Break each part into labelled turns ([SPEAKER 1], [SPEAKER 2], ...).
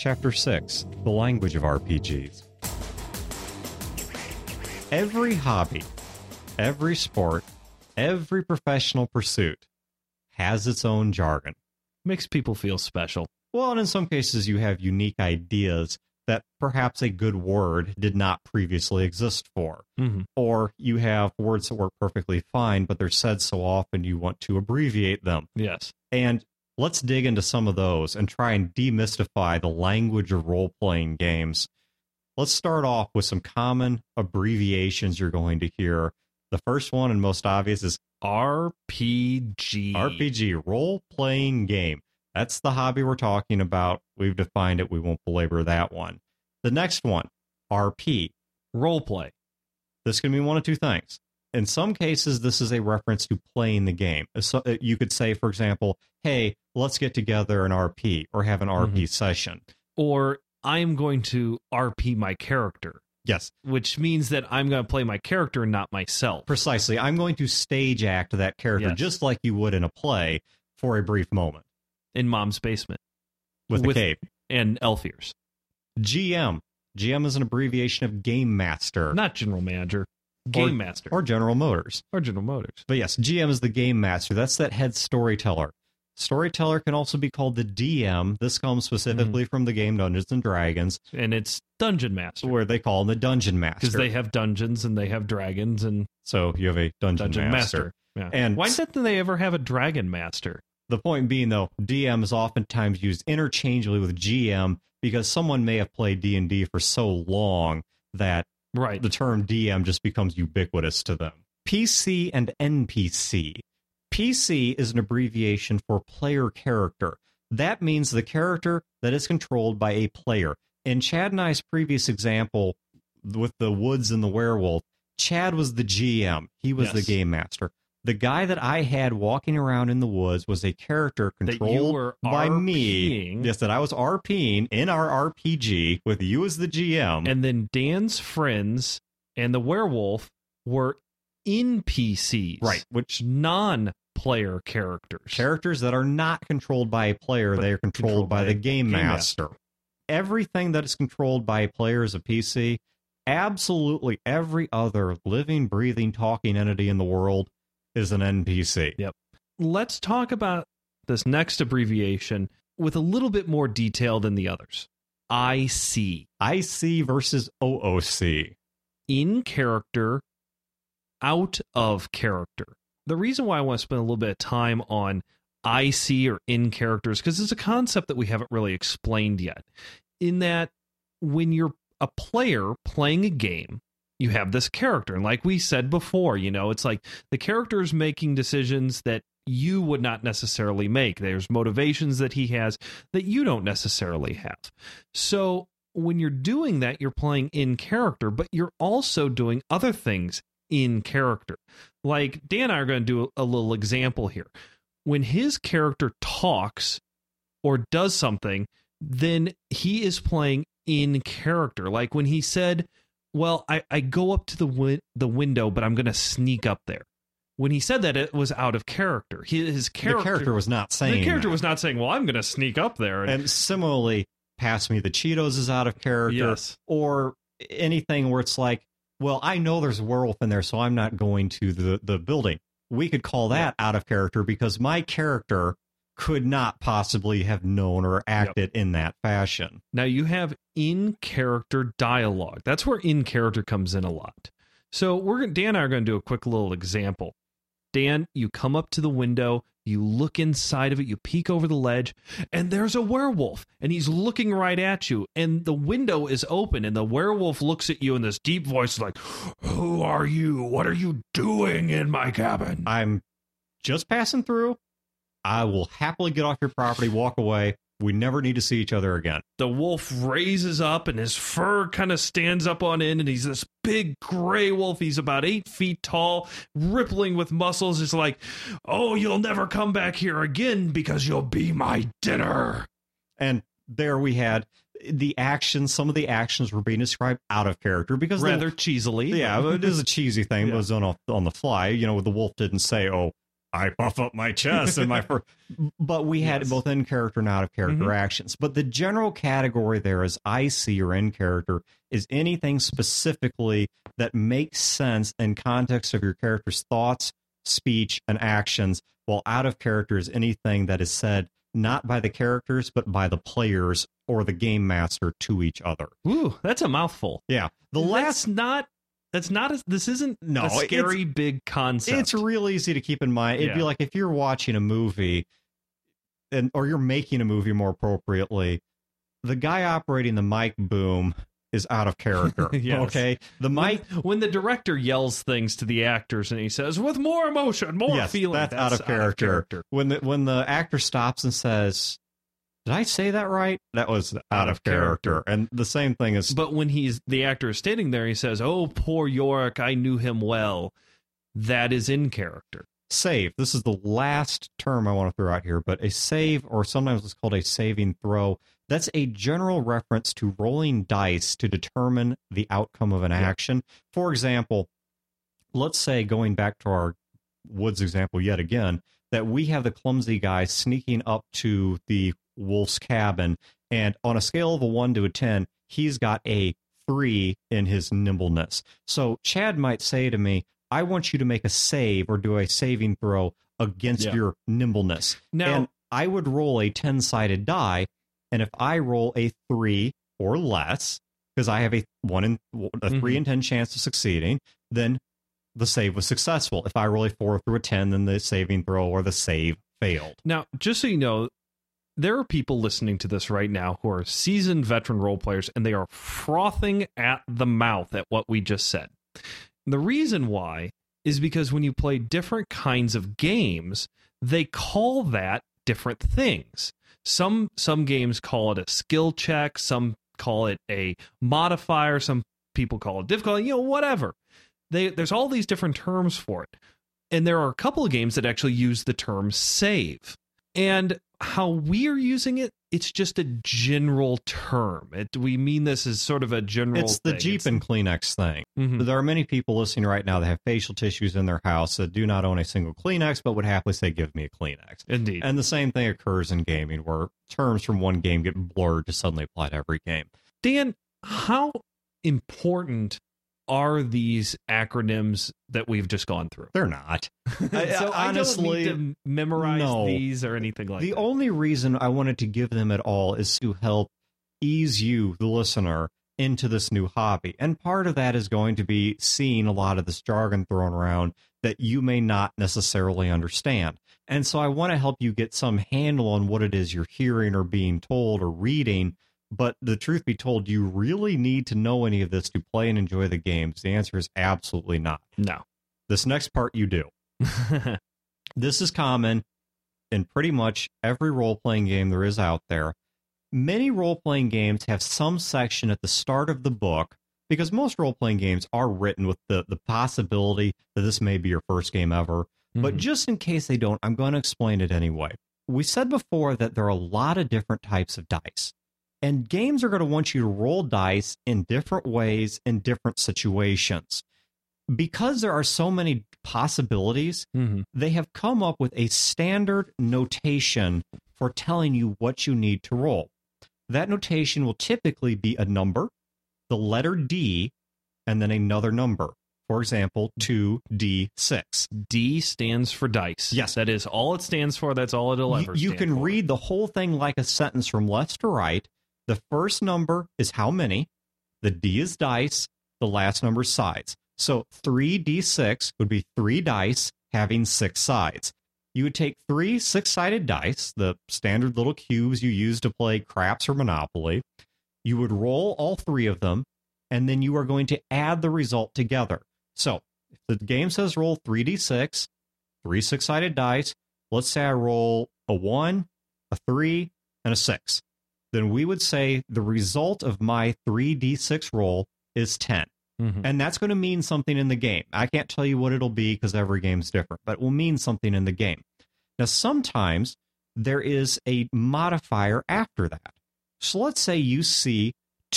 [SPEAKER 1] Chapter 6, The Language of RPGs. Every hobby, every sport, every professional pursuit has its own jargon.
[SPEAKER 2] Makes people feel special.
[SPEAKER 1] Well, and in some cases you have unique ideas that perhaps a good word did not previously exist for.
[SPEAKER 2] Mm-hmm.
[SPEAKER 1] Or you have words that work perfectly fine, but they're said so often you want to abbreviate them.
[SPEAKER 2] Yes.
[SPEAKER 1] And let's dig into some of those and try and demystify the language of role-playing games. Let's start off with some common abbreviations you're going to hear. The first one and most obvious is
[SPEAKER 2] RPG.
[SPEAKER 1] RPG, role-playing game. That's the hobby we're talking about. We've defined it. We won't belabor that one. The next one, RP.
[SPEAKER 2] Roleplay.
[SPEAKER 1] This can mean one of two things. In some cases, this is a reference to playing the game. So you could say, for example, hey, let's get together an RP or have an RP session.
[SPEAKER 2] Or I'm going to RP my character.
[SPEAKER 1] Yes.
[SPEAKER 2] Which means that I'm going to play my character and not myself.
[SPEAKER 1] Precisely. I'm going to stage act that character just like you would in a play for a brief moment.
[SPEAKER 2] In Mom's basement.
[SPEAKER 1] With a cape.
[SPEAKER 2] And elf ears.
[SPEAKER 1] GM. GM is an abbreviation of Game Master.
[SPEAKER 2] Not General Manager. Game Master.
[SPEAKER 1] Or General Motors.
[SPEAKER 2] Or General Motors.
[SPEAKER 1] But yes, GM is the Game Master. That's that head storyteller. Storyteller can also be called the DM. This comes specifically from the game Dungeons & Dragons.
[SPEAKER 2] And it's Dungeon Master.
[SPEAKER 1] Where they call him the Dungeon Master.
[SPEAKER 2] Because they have dungeons and they have dragons. And
[SPEAKER 1] so you have a Dungeon Master.
[SPEAKER 2] Yeah.
[SPEAKER 1] And
[SPEAKER 2] why didn't they ever have a Dragon Master?
[SPEAKER 1] The point being, though, DM is oftentimes used interchangeably with GM because someone may have played D&D for so long that the term DM just becomes ubiquitous to them. PC and NPC. PC is an abbreviation for player character. That means the character that is controlled by a player. In Chad and I's previous example with the woods and the werewolf, Chad was the GM. He was the game master. The guy that I had walking around in the woods was a character controlled by me. Yes, that I was RPing in our RPG with you as the GM.
[SPEAKER 2] And then Dan's friends and the werewolf were NPCs.
[SPEAKER 1] Right. Which
[SPEAKER 2] non-player characters.
[SPEAKER 1] Characters that are not controlled by a player. They are controlled by the game master. Everything that is controlled by a player is a PC. Absolutely every other living, breathing, talking entity in the world is an NPC.
[SPEAKER 2] Yep. Let's talk about this next abbreviation with a little bit more detail than the others. IC.
[SPEAKER 1] IC versus OOC.
[SPEAKER 2] In character, out of character. The reason why I want to spend a little bit of time on IC or in characters, because it's a concept that we haven't really explained yet. In that when you're a player playing a game, you have this character. And like we said before, it's like the character is making decisions that you would not necessarily make. There's motivations that he has that you don't necessarily have. So when you're doing that, you're playing in character, but you're also doing other things in character. Like Dan and I are going to do a little example here. When his character talks or does something, then he is playing in character. Like when he said, well, I go up to the window, but I'm going to sneak up there. When he said that, it was out of character. The character
[SPEAKER 1] was not saying
[SPEAKER 2] The character
[SPEAKER 1] that.
[SPEAKER 2] was not saying, well, I'm going to sneak up there.
[SPEAKER 1] And similarly, pass me the Cheetos is out of character.
[SPEAKER 2] Yes.
[SPEAKER 1] Or anything where it's like, well, I know there's a werewolf in there, so I'm not going to the building. We could call that out of character because my character could not possibly have known or acted in that fashion.
[SPEAKER 2] Now you have in-character dialogue. That's where in-character comes in a lot. So Dan and I are going to do a quick little example. Dan, you come up to the window, you look inside of it, you peek over the ledge, and there's a werewolf, and he's looking right at you, and the window is open, and the werewolf looks at you in this deep voice like, who are you? What are you doing in my cabin?
[SPEAKER 1] I'm just passing through. I will happily get off your property, walk away. We never need to see each other again.
[SPEAKER 2] The wolf raises up and his fur kind of stands up on end, and he's this big gray wolf. He's about 8 feet tall, rippling with muscles. It's like, oh, you'll never come back here again because you'll be my dinner.
[SPEAKER 1] And there we had the actions. Some of the actions were being described out of character because
[SPEAKER 2] rather cheesily.
[SPEAKER 1] Yeah, it is a cheesy thing. It was on the fly. The wolf didn't say, oh, I puff up my chest and my fur. But we had both in character and out of character actions. But the general category there is IC or in character is anything specifically that makes sense in context of your character's thoughts, speech, and actions, while out of character is anything that is said not by the characters, but by the players or the game master to each other.
[SPEAKER 2] Ooh, that's a mouthful.
[SPEAKER 1] Yeah.
[SPEAKER 2] This isn't a scary big concept.
[SPEAKER 1] It's real easy to keep in mind. It'd be like if you're watching a movie or you're making a movie more appropriately, the guy operating the mic boom is out of character. Okay. The mic
[SPEAKER 2] when the director yells things to the actors and he says, with more emotion, more feeling,
[SPEAKER 1] that's out of character. When the actor stops and says, did I say that right? That was out of character. And the same thing is...
[SPEAKER 2] But when the actor is standing there, he says, oh, poor Yorick, I knew him well. That is in character.
[SPEAKER 1] Save. This is the last term I want to throw out here, but a save, or sometimes it's called a saving throw, that's a general reference to rolling dice to determine the outcome of an action. For example, let's say, going back to our woods example yet again, that we have the clumsy guy sneaking up to the wolf's cabin, and on a scale of a 1 to a 10, he's got a 3 in his nimbleness. So Chad might say to me, I want you to make a save or do a saving throw against your nimbleness. Now, and I would roll a 10-sided die, and if I roll a 3 or less, because I have a 3 in 10 chance of succeeding, then the save was successful. If I roll a 4 through a 10, then the saving throw or the save failed.
[SPEAKER 2] Now, just so you know, there are people listening to this right now who are seasoned veteran role players, and they are frothing at the mouth at what we just said. The reason why is because when you play different kinds of games, they call that different things. Some games call it a skill check, some call it a modifier, some people call it difficulty, whatever. There's all these different terms for it. And there are a couple of games that actually use the term save. And how we're using it, it's just a general term. We mean this as sort of a general
[SPEAKER 1] It's the Jeep and Kleenex thing. There are many people listening right now that have facial tissues in their house that do not own a single Kleenex, but would happily say, give me a Kleenex.
[SPEAKER 2] Indeed.
[SPEAKER 1] And the same thing occurs in gaming, where terms from one game get blurred to suddenly apply to every game.
[SPEAKER 2] Dan, how important are these acronyms that we've just gone through?
[SPEAKER 1] They're not.
[SPEAKER 2] So honestly, I don't need to memorize these or anything like that.
[SPEAKER 1] The only reason I wanted to give them at all is to help ease you, the listener, into this new hobby. And part of that is going to be seeing a lot of this jargon thrown around that you may not necessarily understand. And so I want to help you get some handle on what it is you're hearing or being told or reading. But the truth be told, do you really need to know any of this to play and enjoy the games? The answer is absolutely not.
[SPEAKER 2] No.
[SPEAKER 1] This next part you do. This is common in pretty much every role-playing game there is out there. Many role-playing games have some section at the start of the book, because most role-playing games are written with the possibility that this may be your first game ever. But just in case they don't, I'm going to explain it anyway. We said before that there are a lot of different types of dice. And games are going to want you to roll dice in different ways in different situations. Because there are so many possibilities, they have come up with a standard notation for telling you what you need to roll. That notation will typically be a number, the letter D, and then another number. For example, 2d6.
[SPEAKER 2] D stands for dice.
[SPEAKER 1] Yes.
[SPEAKER 2] That is all it stands for. That's all it'll ever stand for.
[SPEAKER 1] You can read the whole thing like a sentence from left to right. The first number is how many, the D is dice, the last number is sides. So 3d6 would be 3 dice having 6 sides. You would take 3 6-sided dice, the standard little cubes you use to play craps or Monopoly. You would roll all 3 of them, and then you are going to add the result together. So if the game says roll 3d6, 3 6-sided dice, let's say I roll a 1, a 3, and a 6. Then we would say the result of my 3d6 roll is 10. And that's going to mean something in the game. I can't tell you what it'll be because every game's different, but it will mean something in the game. Now, sometimes there is a modifier after that. So let's say you see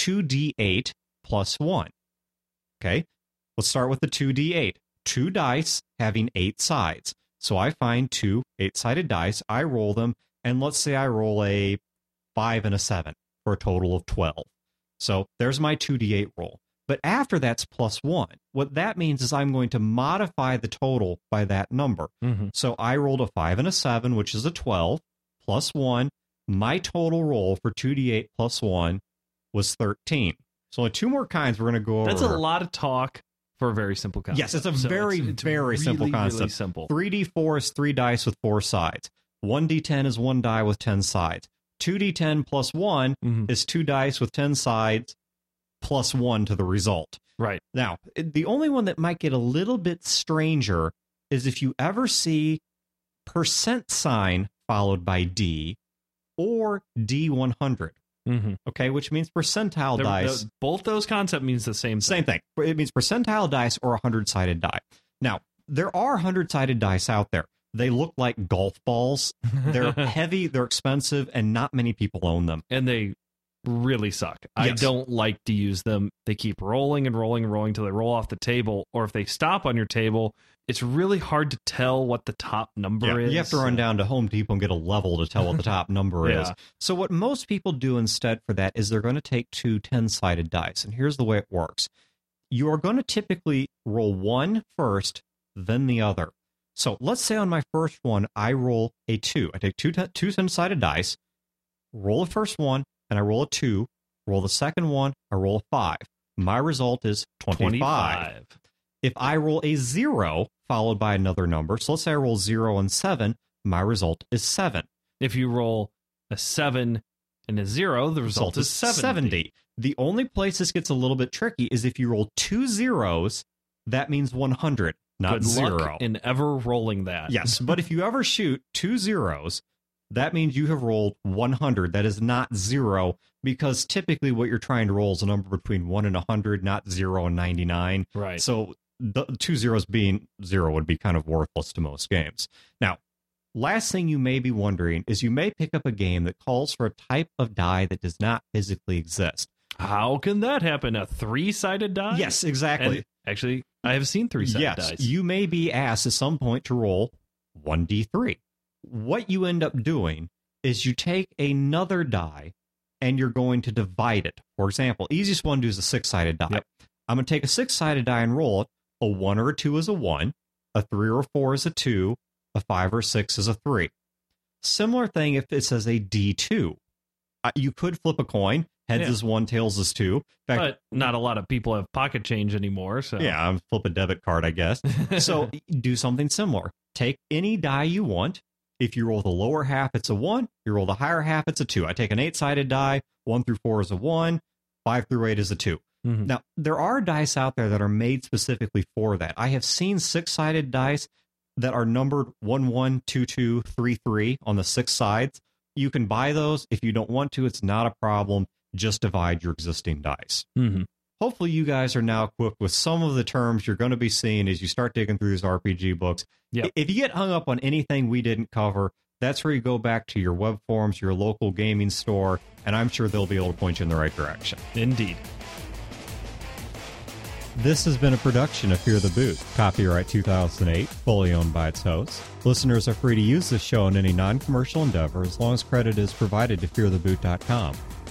[SPEAKER 1] 2d8 plus 1. Okay, let's start with the 2d8. 2 dice having 8 sides. So I find 2 8-sided dice, I roll them, and let's say I roll a 5 and a 7 for a total of 12. So there's my 2d8 roll. But after that's +1, what that means is I'm going to modify the total by that number. So I rolled a 5 and a 7, which is a 12, +1. My total roll for 2d8 +1 was 13. So only 2 more kinds we're going to go over.
[SPEAKER 2] That's a lot of talk for a very simple concept.
[SPEAKER 1] Yes, it's a very
[SPEAKER 2] really,
[SPEAKER 1] simple concept.
[SPEAKER 2] Really simple.
[SPEAKER 1] 3d4 is 3 dice with 4 sides. 1d10 is 1 die with 10 sides. 2d10 +1 is 2 dice with 10 sides +1 to the result.
[SPEAKER 2] Right.
[SPEAKER 1] Now, the only one that might get a little bit stranger is if you ever see % followed by D or D100. Okay, which means percentile dice.
[SPEAKER 2] Both those concepts means the same thing.
[SPEAKER 1] Same thing. It means percentile dice or a 100-sided die. Now, there are 100-sided dice out there. They look like golf balls. They're heavy, they're expensive, and not many people own them.
[SPEAKER 2] And they really suck.
[SPEAKER 1] Yes.
[SPEAKER 2] I don't like to use them. They keep rolling and rolling and rolling till they roll off the table, or if they stop on your table, it's really hard to tell what the top number is.
[SPEAKER 1] You have to run down to Home Depot and get a level to tell what the top number is. So what most people do instead for that is they're going to take 2 10-sided dice, and here's the way it works. You are going to typically roll one first, then the other. So let's say on my first one, I roll a 2. I take two 10-sided dice, roll the first one, and I roll a 2. Roll the second one, I roll a 5. My result is 25. If I roll a 0 followed by another number, so let's say I roll 0 and 7, my result is 7.
[SPEAKER 2] If you roll a 7 and a 0, the result is 70.
[SPEAKER 1] The only place this gets a little bit tricky is if you roll 2 zeros, that means 100, not
[SPEAKER 2] Good
[SPEAKER 1] 0.
[SPEAKER 2] luck in ever rolling that.
[SPEAKER 1] Yes, but if you ever shoot 2 zeros, that means you have rolled 100. That is not 0, because typically what you're trying to roll is a number between 1 and 100, not 0 and 99.
[SPEAKER 2] Right.
[SPEAKER 1] So the 2 zeros being 0 would be kind of worthless to most games. Now, last thing you may be wondering is you may pick up a game that calls for a type of die that does not physically exist.
[SPEAKER 2] How can that happen? A 3-sided die?
[SPEAKER 1] Yes, exactly.
[SPEAKER 2] And actually, I have seen 3-sided dice.
[SPEAKER 1] Yes, you may be asked at some point to roll 1d3. What you end up doing is you take another die and you're going to divide it. For example, easiest one to do is a 6-sided die. I'm going to take a 6-sided die and roll it. A 1 or a 2 is a 1. A 3 or a 4 is a 2. A 5 or 6 is a 3. Similar thing if it says a D2. You could flip a coin. Heads is 1, tails is 2. In fact,
[SPEAKER 2] but not a lot of people have pocket change anymore. So
[SPEAKER 1] yeah, I'm flip a debit card, I guess. So do something similar. Take any die you want. If you roll the lower half, it's a 1. You roll the higher half, it's a 2. I take an 8-sided die. 1 through 4 is a 1. 5 through 8 is a 2. Now, there are dice out there that are made specifically for that. I have seen 6-sided dice that are numbered 1, 1, 2, 2, 3, 3 on the 6 sides. You can buy those. If you don't want to, it's not a problem. Just divide your existing dice. Hopefully you guys are now equipped with some of the terms you're going to be seeing as you start digging through these RPG books. If you get hung up on anything we didn't cover, that's where you go back to your web forums, your local gaming store, and I'm sure they'll be able to point you in the right direction.
[SPEAKER 2] Indeed.
[SPEAKER 1] This has been a production of Fear the Boot, copyright 2008, fully owned by its hosts. Listeners are free to use this show in any non-commercial endeavor as long as credit is provided to feartheboot.com.